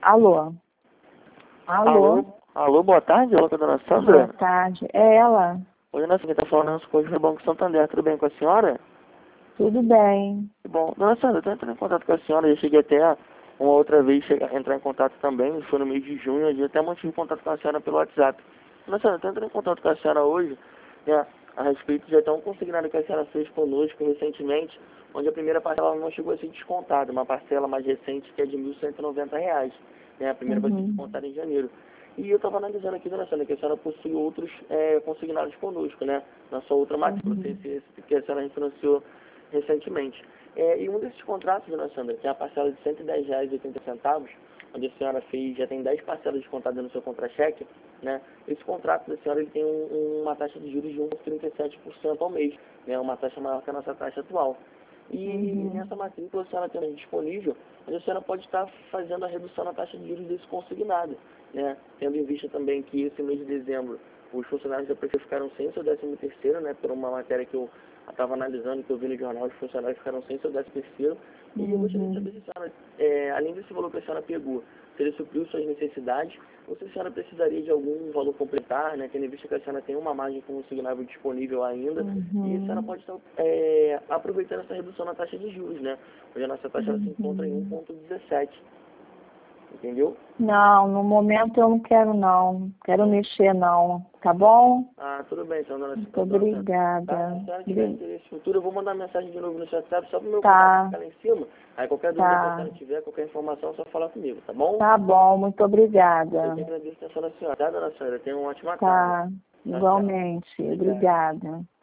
Alô? Alô? Alô, boa tarde, alô, dona Sandra? Boa tarde. É ela? Oi, dona Sandra, tá falando com o Banco Santander, tudo bem com a senhora? Tudo bem. Bom, dona Sandra, eu tô entrando em contato com a senhora, eu cheguei até uma outra vez entrar em contato também, foi no mês de junho, eu até mantive contato com a senhora pelo WhatsApp. Dona Sandra, eu tô entrando em contato com a senhora hoje, né, a respeito de até um consignado que a senhora fez conosco recentemente, onde a primeira parcela não chegou a ser descontada, uma parcela mais recente que é de R$ 1.190, né, a primeira vai ser descontada em janeiro. E eu estava analisando aqui, dona Sandra, que a senhora possui outros consignados conosco, né, na sua outra matrícula, que a senhora refinanciou recentemente. E um desses contratos, dona Sandra, que é a parcela de R$ 110,80, onde a senhora fez, já tem 10 parcelas descontadas no seu contra-cheque, né? Esse contrato da senhora ele tem uma taxa de juros de 1,37% ao mês, né? Uma taxa maior que a nossa taxa atual. E nessa matrícula a senhora tem disponível, onde a senhora pode estar fazendo a redução na taxa de juros desse consignado, né? Tendo em vista também que esse mês de dezembro os funcionários da Prefeitura ficaram sem seu 13º, né? Por uma matéria que eu estava analisando, que eu vi no jornal, os funcionários ficaram sem seu 13º. E eu gostaria de saber se a senhora, além desse valor que a senhora pegou, se ele supriu suas necessidades, ou se a senhora precisaria de algum valor complementar, né? Tendo em vista que a senhora tem uma margem consignável disponível ainda, e a senhora pode estar aproveitando essa redução na taxa de juros, né? Hoje a nossa taxa ela se encontra em 1,17. Entendeu? Não, no momento eu não quero não. Quero mexer não. Tá bom? Ah, tudo bem, então, dona Muito obrigada. Tá? Se a senhora tiver interesse futuro, eu vou mandar mensagem de novo no seu WhatsApp, só pro meu Tá. contato ficar lá em cima. Aí qualquer dúvida que a senhora tiver, qualquer informação, é só falar comigo, tá bom? Tá bom, muito Eu obrigada. que agradeço a atenção da senhora, tá, dona senhora? Tenha uma ótima Tá. tarde. Tchau, tchau. Igualmente. Obrigado. Obrigada.